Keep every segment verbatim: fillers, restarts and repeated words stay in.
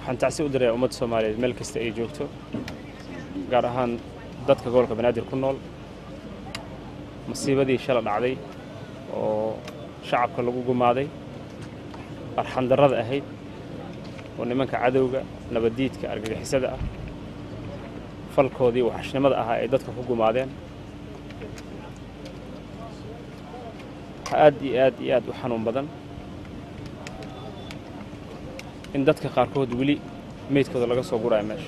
waxaan tacsi u diray ummadda Soomaaliyeed meel kasta ay joogto gaar ahaan dadka gobolka Banaadir ku nool masiibadii shala dhacday oo shacabka lagu gumaaday arxan darrada ahayd oo nimanka cadawga nabadiidka argagixisada ah falkoodii waxashnimada ahaa ay dadka ku gumaadeen aad iyo aad iyo aad u xanuun badan in dadka qaarkood wili meydkooda laga soo gurayo meesha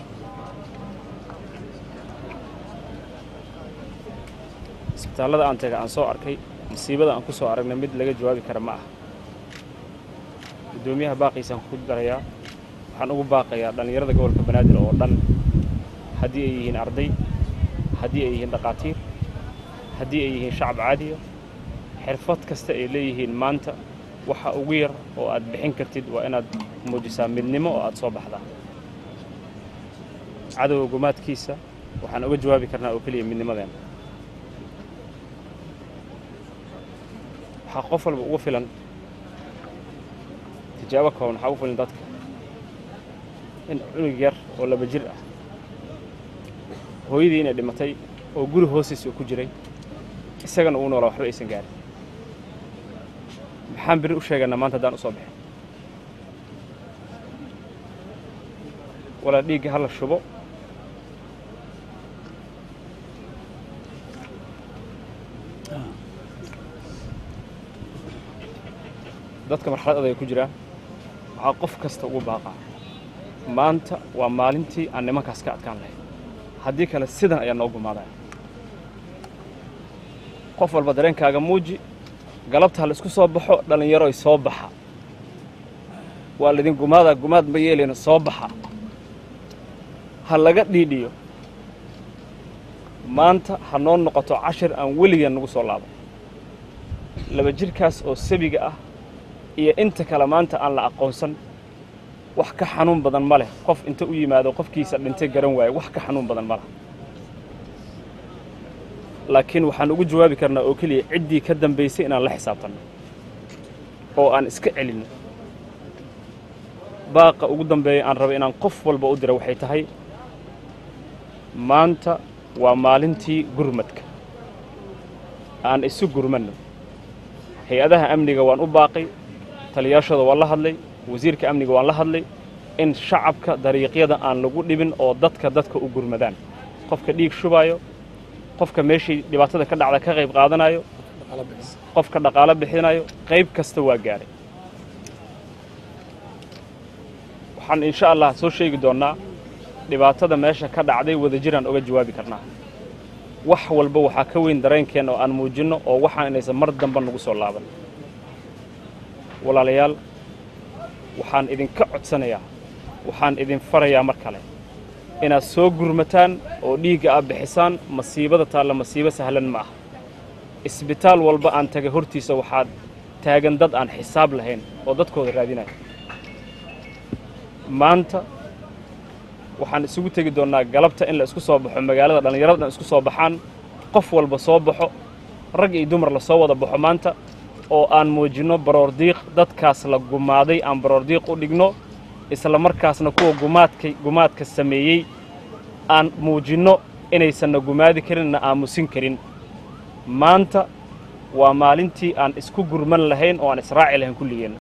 isbitaalada aan taga aan soo arkay masiibada aan ku soo aragnay mid laga jawaabi kara ma aha gudoomiyaha baaqiisaan ku darayaa waxaan ugu baaqayaa dhalinyarada gobolka Banaadir oo dhan haddii ay yihiin arday haddii ay yihiin dhaqaatiir haddii ay yihiin shacab caadi ah xirfad kasta ay leeyihiin maanta waxa ugu yar oo aad bixin kartid waa inaad muujisaa midnimo oo aad soo baxdaa cadawga gumaadkiisa waxaan uga jawaabi karnaa oo kaliya midnimadeena waxaa qof walba ugu filan tijaabo kooban waxaa ugu filan dadka in cunug yar oo laba jir ah hooyadii inay dhimatay oo guri hoostiisa ku jiray isagana uu noolaa waxba aysan gaarin maxaan biri u sheeganaa maanta haddaan u soo bixin walaa dhiigga hala shubo dadka marxalad adag ku jiraan waxaa qof kasta ugu baaqaa maanta waa maalintii aan nimankaas ka adkaan lahayn haddii kale sidan ayaa noo gumaadaya qof walba dareenkaaga muuji galabta la isku soo baxo dhalinyaro ay soo baxa waa la idin gumaada gumaad ma yeelayno soo baxa ha laga dhiidhiyo maanta ha noo noqoto cashir aan weligan nagu soo laabo laba jirkaas oo sabiga ah iyo inta kale maanta aan la aqoonsan wax ka xanuun badan ma leh qof inta u yimaado qofkiisa dhintay garan waayo wax ka xanuun badan ma leh laakiin waxaan ugu jawaabi karnaa oo kaliya ciddii ka dambaysay inaan la xisaabtanno oo aan iska celinno baaqa ugu dambeeya aan rabo inaan qof walba u diro waxay tahay maanta waa maalintii gurmadka aan isu gurmanno hay-adaha amniga waan u baaqay taliyaashooda waan la hadlay wasiirka amniga waan la hadlay in shacabka dariiqyada aan lagu dhibin oo dadka dadka u gurmadaan qofka dhiig shubayo qofka meeshii dhibaatada ka dhacda ka qayb qaadanayo qofka dhaqaale bixinayo qayb kasta waa gaaray waxaan insha Allah soo sheegi doonaa dhibaatada meesha ka dhacday wada jiraan uga jawaabi karnaa wax walba waxa ka weyn dareenkeena oo aan muujino oo waxaan inaysan mar dambe nagu soo laaban walaalayaal waxaan idin ka codsanayaa waxaan idin farayaa mar kale inaad soo gurmataan oo dhiigga aad bixisaan masiibada taalla masiibo sahlan ma aha isbitaal walba aan taga hortiisa waxaad taagan dad aan xisaab lahayn oo dadkooda raadinaya maanta waxaan isugu tegi doonaa galabta in la isku soo baxo magaalada dhalinyarada isku soo baxaan qof walba soo baxo rag iyo dumar la soo wada baxo maanta oo aan muujino baroordiiq dadkaas la gumaaday aan baroordiiq u dhigno isla markaasna kuwa gumaadka gumaadka sameeyay aan muujino inaysan gumaadi karin na aamusin karin maanta waa maalintii aan isku gurman lahayn oo aan israaci lahayn kulligeen